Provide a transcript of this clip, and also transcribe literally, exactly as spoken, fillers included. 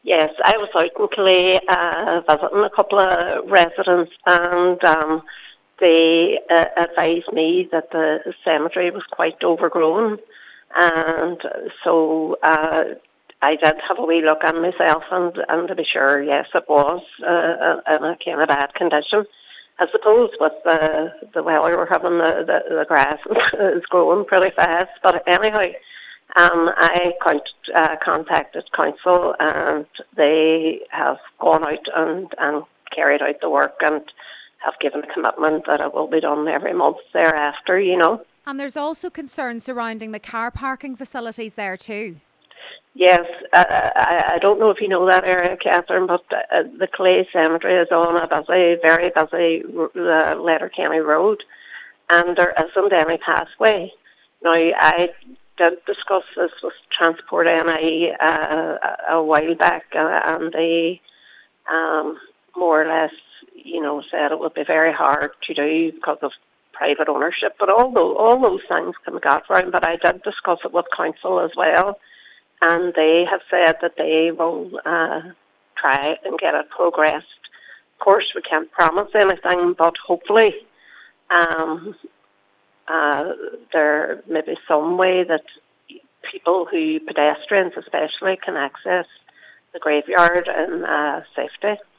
Yes, I was out in Calais uh, visiting a couple of residents, and um, they uh, advised me that the cemetery was quite overgrown, and so uh, I did have a wee look on myself, and, and to be sure, yes, it was uh, in a kind of bad condition. I suppose with the the weather we're having, the, the, the grass is growing pretty fast, but anyhow. Um, I con- uh, contacted council, and they have gone out and, and carried out the work, and have given a commitment that it will be done every month thereafter, you know. And there's also concerns surrounding the car parking facilities there too. Yes, uh, I, I don't know if you know that area, Catherine, but uh, the Clay Cemetery is on a busy, very busy uh, Letterkenny Road, and there isn't any pathway. Now, I did discuss this with Transport N I uh, a a while back, uh, and they um, more or less, you know, said it would be very hard to do because of private ownership. But all those, all those things can be got around. But I did discuss it with council as well, and they have said that they will uh, try and get it progressed. Of course, we can't promise anything, but hopefully um, uh, there may be some way that people who, pedestrians especially, can access the graveyard in uh, safety.